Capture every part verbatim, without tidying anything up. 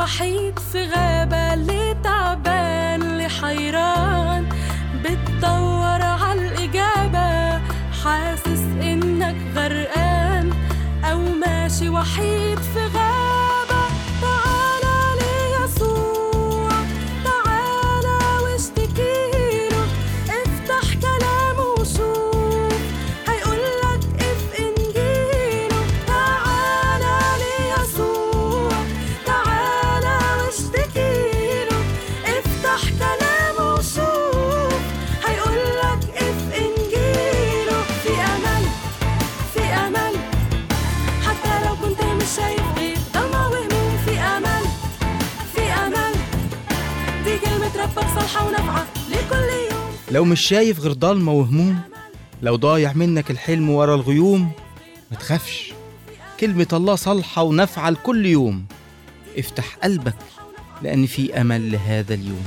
وحيد في غابة، اللي تعبان اللي حيران بتدور عالإجابة، حاسس إنك غرقان أو ماشي وحيد في غابة. تعالى ليسوع، تعالى واشتكيله، افتح كلامه وشوف هيقولك اف إنجيله. تعالى ليسوع، تعالى واشتكيله، افتح كلامه وشوف هيقولك اف إنجيله. في أمل، في أمل، حتى لو كنت مش شايف غير ضلمة وهموم. في أمل، في أمل، دي كلمة ربك صالحة ونافعة لكل يوم. لو مش شايف غير ضلمة وهموم، لو ضايع منك الحلم ورا الغيوم، ما تخافش، كلمة الله صالحة ونافعة لكل يوم. افتح قلبك لأن في أمل لهذا اليوم.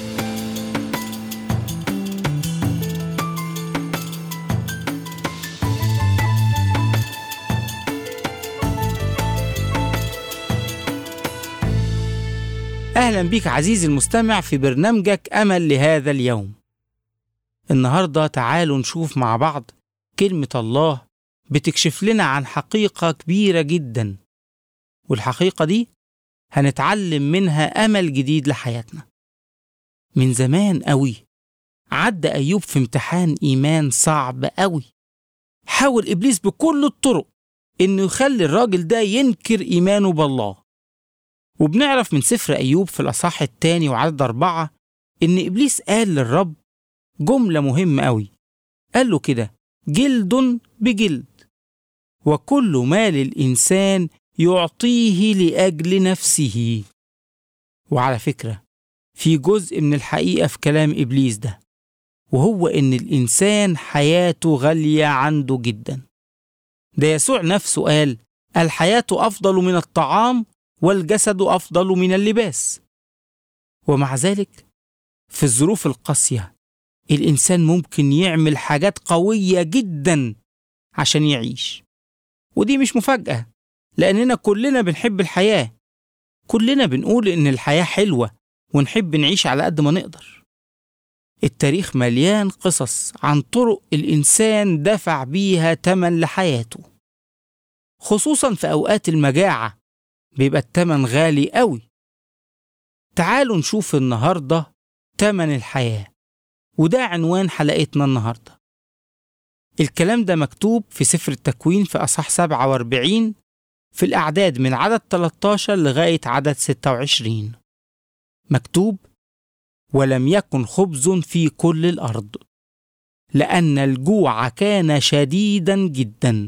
أهلا بيك عزيزي المستمع في برنامجك أمل لهذا اليوم. النهاردة تعالوا نشوف مع بعض كلمة الله بتكشف لنا عن حقيقة كبيرة جدا، والحقيقة دي هنتعلم منها أمل جديد لحياتنا. من زمان قوي عدى أيوب في امتحان إيمان صعب قوي. حاول إبليس بكل الطرق إنه يخلي الراجل ده ينكر إيمانه بالله. وبنعرف من سفر أيوب في الأصحاح الثاني وعدد أربعة إن إبليس قال للرب جملة مهمة قوي. قال له كده: جلد بجلد، وكل ما للإنسان يعطيه لأجل نفسه. وعلى فكرة في جزء من الحقيقة في كلام إبليس ده، وهو إن الإنسان حياته غالية عنده جدا. ده يسوع نفسه قال: الحياة أفضل من الطعام والجسد أفضل من اللباس. ومع ذلك في الظروف القاسية الإنسان ممكن يعمل حاجات قوية جدا عشان يعيش. ودي مش مفاجأة، لأننا كلنا بنحب الحياة، كلنا بنقول إن الحياة حلوة ونحب نعيش على قد ما نقدر. التاريخ مليان قصص عن طرق الإنسان دفع بيها تمن لحياته، خصوصا في أوقات المجاعة بيبقى التمن غالي قوي. تعالوا نشوف النهاردة تمن الحياة، وده عنوان حلقتنا النهاردة. الكلام ده مكتوب في سفر التكوين في أصحاح سبعة وأربعين في الأعداد من عدد ثلاثة عشر لغاية عدد ستة وعشرين. مكتوب: ولم يكن خبز في كل الأرض، لأن الجوع كان شديدا جدا،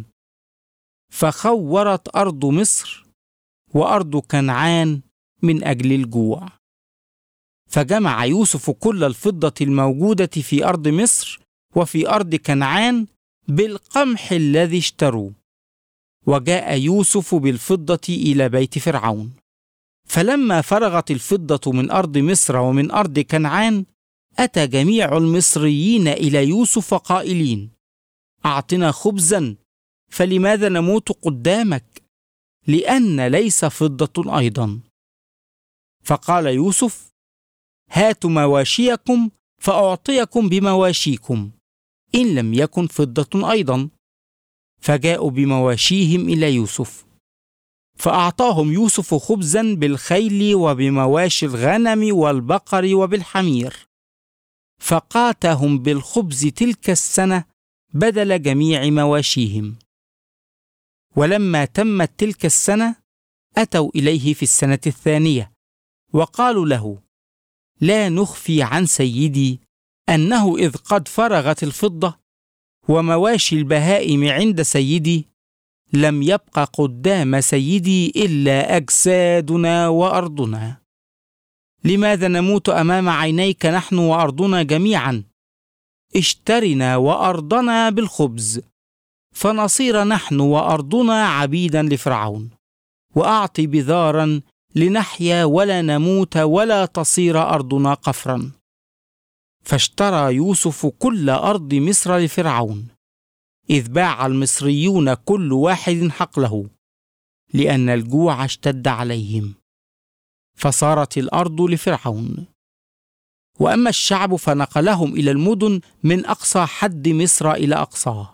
فخورت أرض مصر وأرض كنعان من أجل الجوع. فجمع يوسف كل الفضة الموجودة في أرض مصر وفي أرض كنعان بالقمح الذي اشتروه، وجاء يوسف بالفضة إلى بيت فرعون. فلما فرغت الفضة من أرض مصر ومن أرض كنعان، أتى جميع المصريين إلى يوسف قائلين: أعطنا خبزا، فلماذا نموت قدامك؟ لأن ليس فضة أيضا. فقال يوسف: هاتوا مواشيكم فأعطيكم بمواشيكم، إن لم يكن فضة أيضا. فجاءوا بمواشيهم إلى يوسف، فأعطاهم يوسف خبزا بالخيل وبمواشي الغنم والبقر وبالحمير، فقاتهم بالخبز تلك السنة بدل جميع مواشيهم. ولما تمت تلك السنة أتوا إليه في السنة الثانية وقالوا له: لا نخفي عن سيدي أنه إذ قد فرغت الفضة ومواشي البهائم عند سيدي، لم يبق قدام سيدي إلا أجسادنا وأرضنا. لماذا نموت أمام عينيك نحن وأرضنا جميعا؟ اشترنا وأرضنا بالخبز، فنصير نحن وأرضنا عبيدا لفرعون، وأعطي بذارا لنحيا ولا نموت ولا تصير أرضنا قفرا. فاشترى يوسف كل أرض مصر لفرعون، إذ باع المصريون كل واحد حقله، لأن الجوع اشتد عليهم. فصارت الأرض لفرعون. وأما الشعب فنقلهم إلى المدن من أقصى حد مصر إلى أقصاه،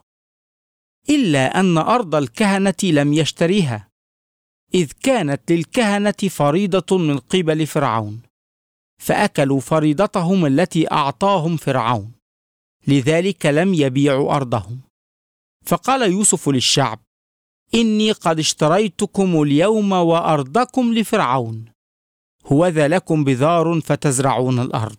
إلا أن أرض الكهنة لم يشتريها، إذ كانت للكهنة فريضة من قبل فرعون، فأكلوا فريضتهم التي أعطاهم فرعون، لذلك لم يبيعوا أرضهم. فقال يوسف للشعب: إني قد اشتريتكم اليوم وأرضكم لفرعون، هوذا لكم بذار فتزرعون الأرض.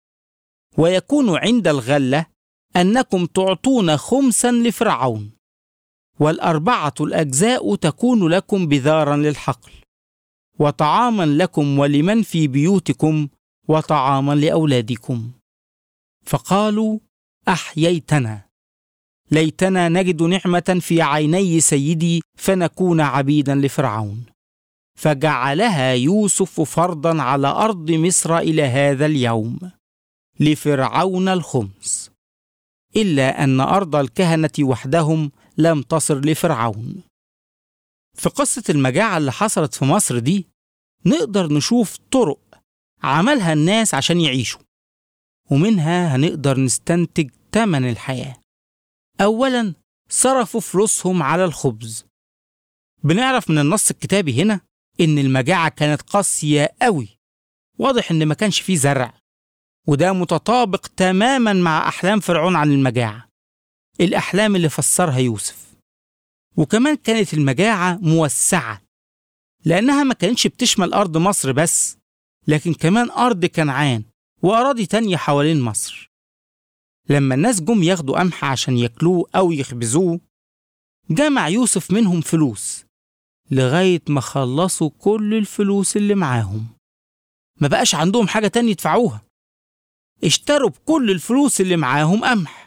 ويكون عند الغلة أنكم تعطون خمسا لفرعون، والأربعة الأجزاء تكون لكم بذارا للحقل، وطعاما لكم ولمن في بيوتكم، وطعاما لأولادكم. فقالوا: أحييتنا، ليتنا نجد نعمة في عيني سيدي فنكون عبيدا لفرعون. فجعلها يوسف فرضا على أرض مصر إلى هذا اليوم، لفرعون الخمس، إلا أن أرض الكهنة وحدهم لم تصر لفرعون. في قصة المجاعة اللي حصلت في مصر دي نقدر نشوف طرق عملها الناس عشان يعيشوا، ومنها هنقدر نستنتج تمن الحياة. أولا، صرفوا فلوسهم على الخبز. بنعرف من النص الكتابي هنا إن المجاعة كانت قاسية قوي، واضح إن ما كانش فيه زرع، وده متطابق تماما مع أحلام فرعون عن المجاعة، الأحلام اللي فسرها يوسف. وكمان كانت المجاعة موسعة، لأنها ما كانتش بتشمل أرض مصر بس، لكن كمان أرض كنعان وأراضي تانية حوالين مصر. لما الناس جم ياخدوا قمح عشان ياكلوه أو يخبزوه، جمع يوسف منهم فلوس لغاية ما خلصوا كل الفلوس اللي معاهم. ما بقاش عندهم حاجة تانية يدفعوها، اشتروا بكل الفلوس اللي معاهم قمح،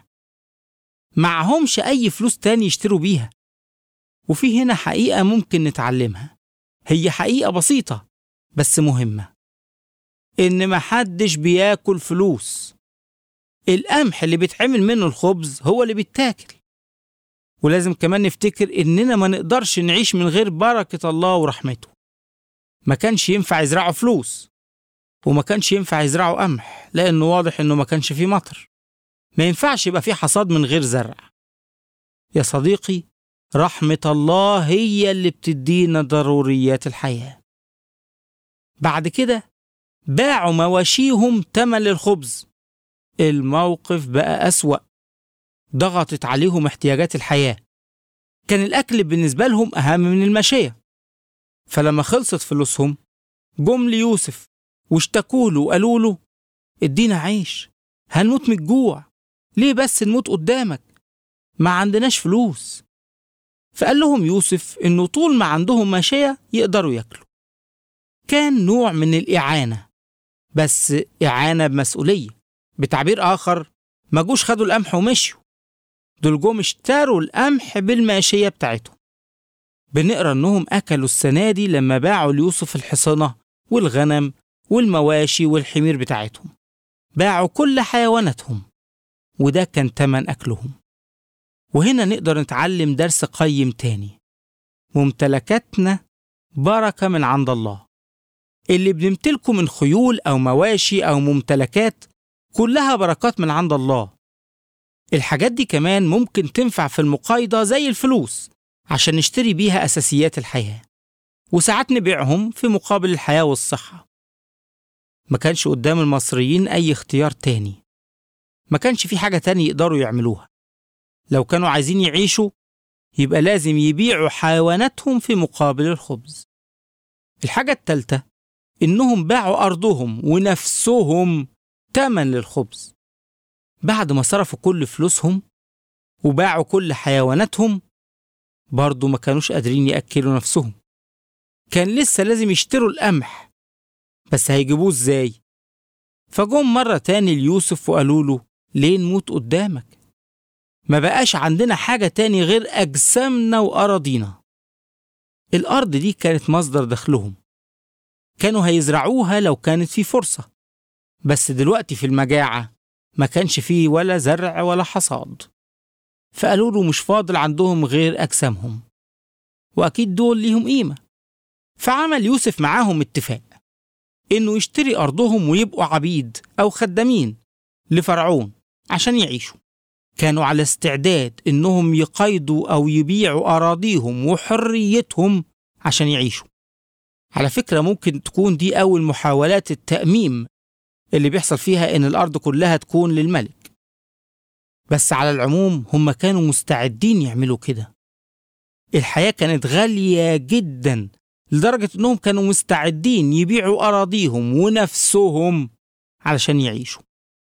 معهمش أي فلوس تاني يشتروا بيها. وفي هنا حقيقة ممكن نتعلمها، هي حقيقة بسيطة بس مهمة، إن محدش بياكل فلوس. القمح اللي بيتعمل منه الخبز هو اللي بيتاكل. ولازم كمان نفتكر إننا ما نقدرش نعيش من غير بركة الله ورحمته. ما كانش ينفع يزرعوا فلوس، وما كانش ينفع يزرعوا قمح، لأنه واضح إنه ما كانش فيه مطر. ما ينفعش يبقى فيه حصاد من غير زرع. يا صديقي، رحمة الله هي اللي بتدينا ضروريات الحياة. بعد كده باعوا مواشيهم تمن للخبز. الموقف بقى أسوأ، ضغطت عليهم احتياجات الحياة. كان الأكل بالنسبة لهم أهم من الماشية. فلما خلصت فلوسهم جم ليوسف واشتكوا له وقالوا له: ادينا عيش، هنموت من الجوع، ليه بس نموت قدامك؟ ما عندناش فلوس. فقال لهم يوسف إنه طول ما عندهم ماشية يقدروا ياكلوا. كان نوع من الإعانة، بس إعانة بمسؤولية. بتعبير آخر، ما جوش خدوا القمح ومشوا، دول جم اشتروا القمح بالماشية بتاعتهم. بنقرأ إنهم أكلوا السنة دي لما باعوا ليوسف الحصنة والغنم والمواشي والحمير بتاعتهم، باعوا كل حيواناتهم، وده كان تمن أكلهم. وهنا نقدر نتعلم درس قيم تاني: ممتلكاتنا بركة من عند الله. اللي بنمتلكه من خيول أو مواشي أو ممتلكات كلها بركات من عند الله. الحاجات دي كمان ممكن تنفع في المقايضة زي الفلوس عشان نشتري بيها أساسيات الحياة، وساعات نبيعهم في مقابل الحياة والصحة. ما كانش قدام المصريين أي اختيار تاني، ما كانش في حاجة تاني يقدروا يعملوها. لو كانوا عايزين يعيشوا يبقى لازم يبيعوا حيواناتهم في مقابل الخبز. الحاجة التالتة إنهم باعوا أرضهم ونفسهم تمن للخبز. بعد ما صرفوا كل فلوسهم وباعوا كل حيواناتهم، برضو ما كانوش قادرين يأكلوا نفسهم. كان لسه لازم يشتروا القمح، بس هيجيبوه ازاي؟ فجم مرة تاني ليوسف وقالوا له: ليه نموت قدامك؟ ما بقاش عندنا حاجة تاني غير أجسامنا وأراضينا. الأرض دي كانت مصدر دخلهم، كانوا هيزرعوها لو كانت في فرصة، بس دلوقتي في المجاعة ما كانش فيه ولا زرع ولا حصاد. فقالوا له مش فاضل عندهم غير أجسامهم، وأكيد دول ليهم قيمة. فعمل يوسف معاهم اتفاق: إنه يشتري أرضهم ويبقوا عبيد أو خدامين لفرعون عشان يعيشوا. كانوا على استعداد إنهم يقيدوا أو يبيعوا أراضيهم وحريتهم عشان يعيشوا. على فكرة ممكن تكون دي أول محاولات التأميم اللي بيحصل فيها إن الأرض كلها تكون للملك، بس على العموم هم كانوا مستعدين يعملوا كده. الحياة كانت غالية جدا لدرجة إنهم كانوا مستعدين يبيعوا أراضيهم ونفسهم علشان يعيشوا.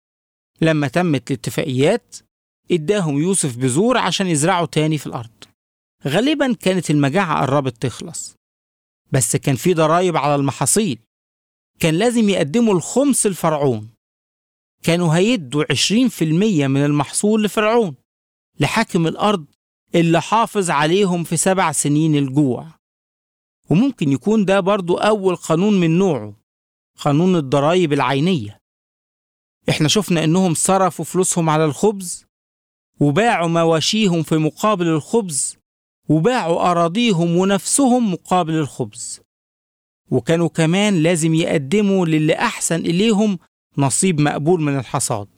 لما تمت الاتفاقيات اداهم يوسف بذور عشان يزرعوا تاني في الأرض. غالبا كانت المجاعة قربت تخلص، بس كان في ضرايب على المحاصيل. كان لازم يقدموا الخمس لفرعون. كانوا هيدوا عشرين في المية من المحصول لفرعون، لحاكم الأرض اللي حافظ عليهم في سبع سنين الجوع. وممكن يكون ده برضو أول قانون من نوعه، قانون الضرايب العينية. احنا شفنا إنهم صرفوا فلوسهم على الخبز، وباعوا مواشيهم في مقابل الخبز، وباعوا أراضيهم ونفسهم مقابل الخبز. وكانوا كمان لازم يقدموا للي أحسن إليهم نصيب مقبول من الحصاد.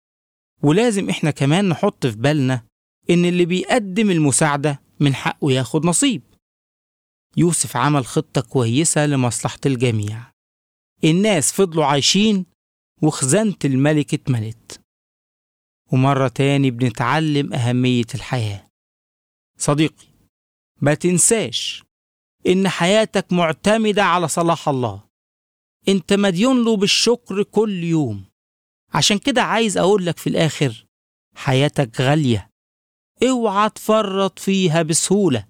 ولازم إحنا كمان نحط في بالنا إن اللي بيقدم المساعدة من حقه ياخد نصيب. يوسف عمل خطة كويسة لمصلحة الجميع. الناس فضلوا عايشين وخزانة الملك اتملت. ومرة تاني بنتعلم أهمية الحياة. صديقي، ما تنساش إن حياتك معتمدة على صلاح الله. أنت مديون له بالشكر كل يوم. عشان كده عايز أقول لك في الآخر، حياتك غالية. اوعى تفرط فيها بسهولة،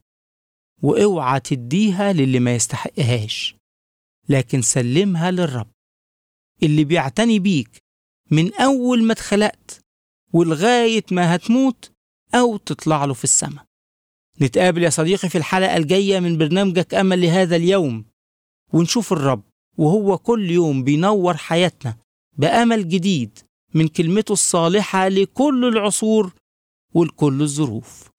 واوعى تديها للي ما يستحقهاش، لكن سلمها للرب اللي بيعتني بيك من أول ما اتخلقت ولغاية ما هتموت أو تطلع له في السماء. نتقابل يا صديقي في الحلقة الجاية من برنامجك أمل لهذا اليوم، ونشوف الرب وهو كل يوم بينور حياتنا بأمل جديد من كلمته الصالحة لكل العصور ولكل الظروف.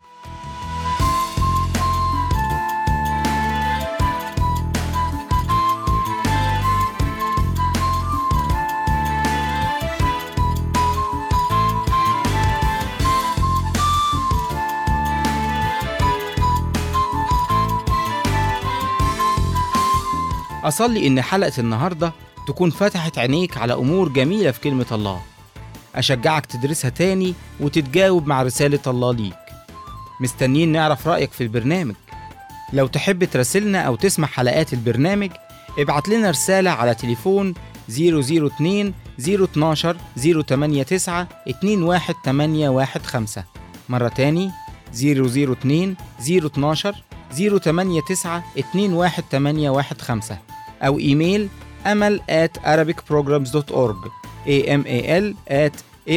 أصلي إن حلقة النهاردة تكون فتحت عينيك على أمور جميلة في كلمة الله. أشجعك تدرسها تاني وتتجاوب مع رسالة الله ليك. مستنيين نعرف رأيك في البرنامج. لو تحب تراسلنا أو تسمع حلقات البرنامج، ابعت لنا رسالة على تليفون صفر صفر اتنين صفر اتناشر صفر تمانية تسعة اتنين واحد تمانية واحد خمسة. مرة تاني صفر صفر اتنين صفر اتناشر صفر تمانية تسعة اتنين واحد تمانية واحد خمسة، أو إيميل أمل at arabic programs dot org amal at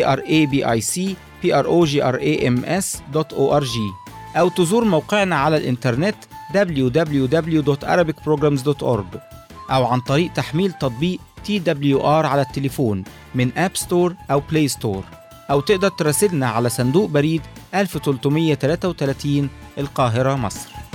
arabicprograms dot org، أو تزور موقعنا على الإنترنت دبليو دبليو دبليو دوت arabic programs dot org، أو عن طريق تحميل تطبيق تي دبليو آر على التليفون من أب ستور أو بلاي ستور، أو تقدر تراسلنا على صندوق بريد ألف وتلتمية وتلاتة وتلاتين القاهرة، مصر.